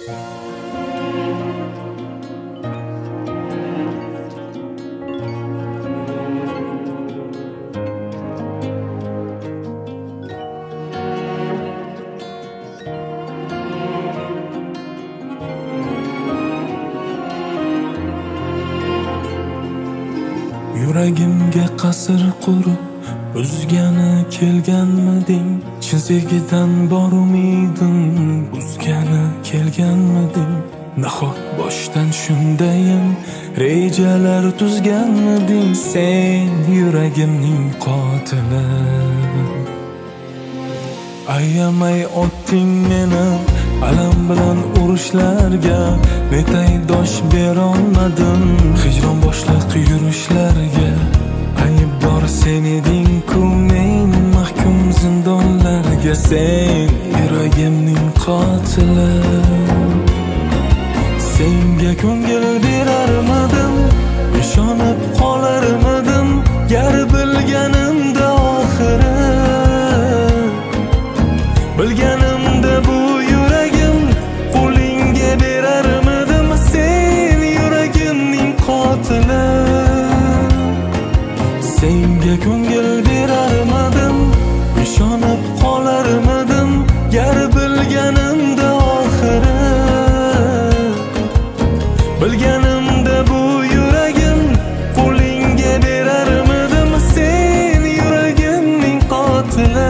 Yuragimga qasr qurib buzgani kelganmiding? Chin sevgidan bor umidim buzgani kelganmiding? Nahot boshdan shundayin rejalar tuzganmiding? Sen yuragimning qotili. Ayamay otding meni alam bilan urushlarga, netay dosh berolmadim hijron boshliq yurishlarga. Aybdor sen eding-ku, men mahkum zindonlarga. Sen yuragimning qotili. Senga ko'ngil berarmidim, ishonib qolarmidim, gar bilganimda oxiri. Bilganimda bu yuragim qo'lingga berarmidim. Sen yuragimning qotili. Senga ko'ngil berarmidim, ishonib qolarmidim, gar bilganimda oxiri. Bilganimda bu yuragim qo'lingga berarmidim. Sen yuragimning qotili.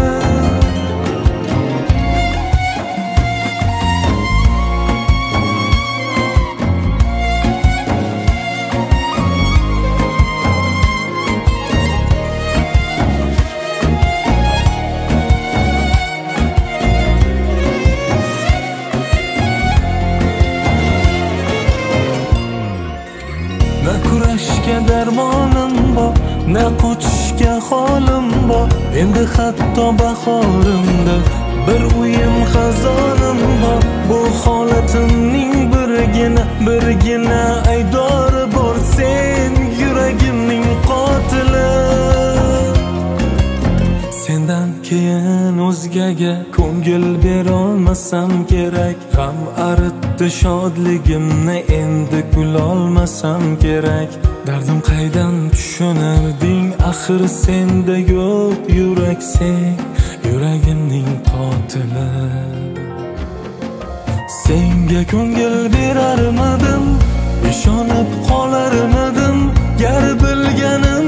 Na kurashga darmonim bor, na qochishga holim bor. Endi hatto bahorimda bir uyim xazonim bor. Bu holatimning birgina aydori bor. Sen yuragimning qotili. Sendan keyin o'zgaga ko'ngil berolmasam kerak. G'am aritdi shodligimni, endi kulolmasam kerak. Dardim qaydan tushunarding, axir senda yo'q yurak. Sen yuragimning qotili. Senga ko'ngil berarmidim, ishonib qolarmidim, gar bilganim